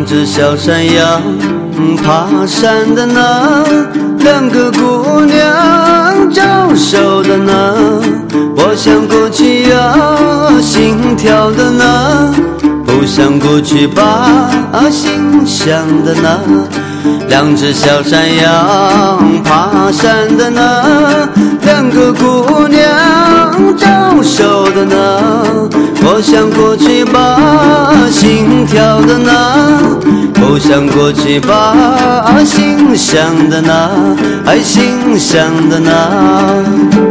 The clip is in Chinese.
只小山羊爬山的呢，两个姑娘招手的呢，我想过去呀，心跳的呢，不想过去把心想的呢。两只小山羊爬山的呢，两个姑娘招手的呢，我想过去把心跳的呢，不想过去把心想的呢，心想的呢。